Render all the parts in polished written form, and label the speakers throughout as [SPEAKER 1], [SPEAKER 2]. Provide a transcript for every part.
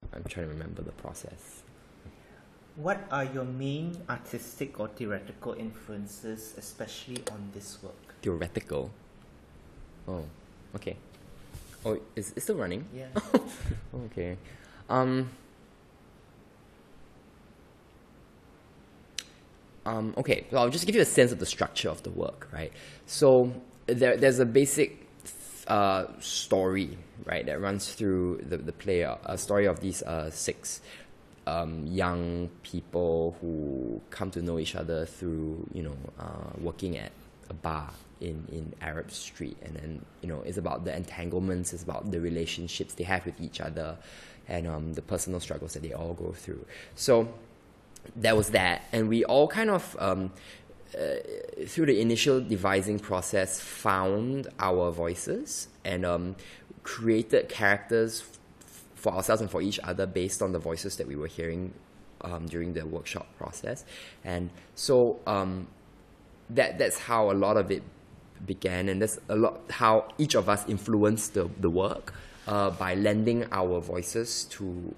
[SPEAKER 1] I'm trying to remember the process.
[SPEAKER 2] What are your main artistic or theoretical influences, especially on this work?
[SPEAKER 1] Theoretical. Oh, okay. Oh, it's still running?
[SPEAKER 2] Yeah.
[SPEAKER 1] Okay. Okay, so I'll just give you a sense of the structure of the work, right? So there's a basic story, right, that runs through the play, a story of these six young people who come to know each other through, working at a bar in Arab Street, and then, it's about the entanglements, it's about the relationships they have with each other, and the personal struggles that they all go through. So there was that, and we all kind of through the initial devising process found our voices and created characters for ourselves and for each other based on the voices that we were hearing during the workshop process. And so that's how a lot of it began, and that's a lot how each of us influenced the work by lending our voices to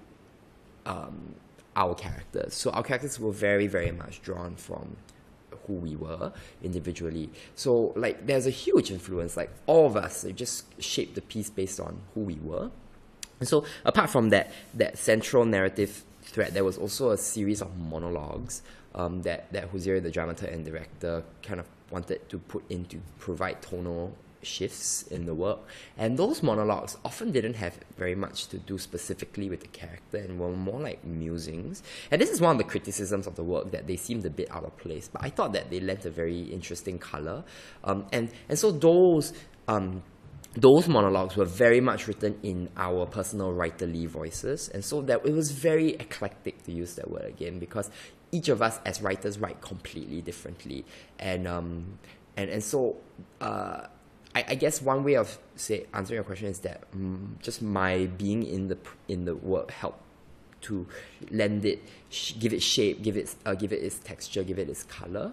[SPEAKER 1] our characters. So our characters were very, very much drawn from who we were individually. So there's a huge influence, all of us just shaped the piece based on who we were. And so apart from that central narrative thread, there was also a series of monologues that Huzairi, the dramaturg and director, kind of wanted to put in to provide tonal shifts in the work. And those monologues often didn't have very much to do specifically with the character and were more like musings. And this is one of the criticisms of the work, that they seemed a bit out of place. But I thought that they lent a very interesting colour. And so those monologues were very much written in our personal writerly voices, and so that it was very eclectic, to use that word again, because each of us as writers write completely differently, and so I guess one way of answering your question is that just my being in the work helped to lend it, give it shape, give it its texture, give it its color,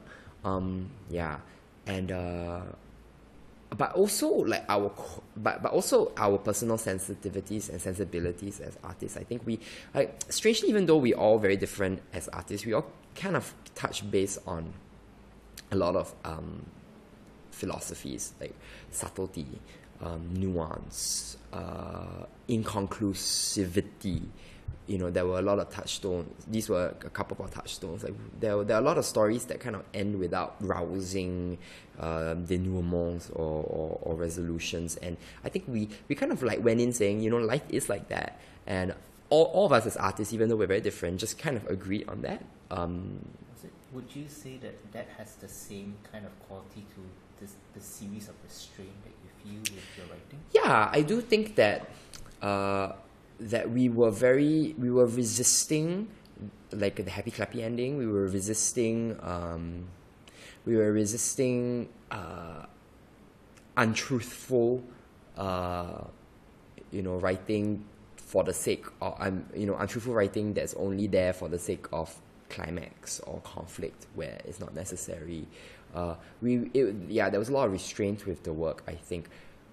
[SPEAKER 1] but also our personal sensitivities and sensibilities as artists. I think we, strangely, even though we're all very different as artists, we all kind of touch base on a lot of philosophies like subtlety, nuance, inconclusivity. There were a lot of touchstones. These were a couple of touchstones. There are a lot of stories that kind of end without rousing denouements or resolutions. And I think we kind of went in saying, life is like that. And all of us as artists, even though we're very different, just kind of agreed on that.
[SPEAKER 2] Would you say that has the same kind of quality to the series of restraint that you feel with your writing?
[SPEAKER 1] Yeah, I do think that that we were resisting the happy clappy ending. We were resisting untruthful writing for the sake of untruthful writing that's only there for the sake of climax or conflict where it's not necessary. There was a lot of restraint with the work, I think,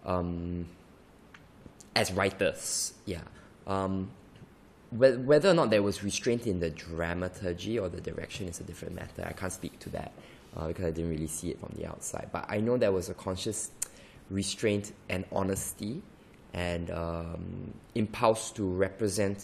[SPEAKER 1] as writers. Whether or not there was restraint in the dramaturgy or the direction is a different matter. I can't speak to that because I didn't really see it from the outside. But I know there was a conscious restraint and honesty and impulse to represent,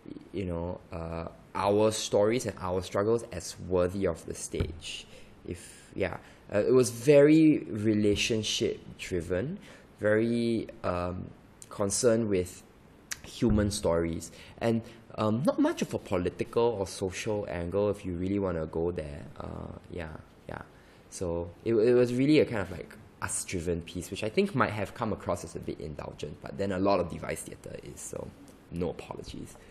[SPEAKER 1] our stories and our struggles as worthy of the stage. It was very relationship driven, very concerned with human stories, and not much of a political or social angle if you really want to go there. So it was really a kind of us-driven piece, which I think might have come across as a bit indulgent, but then a lot of device theatre is, so no apologies.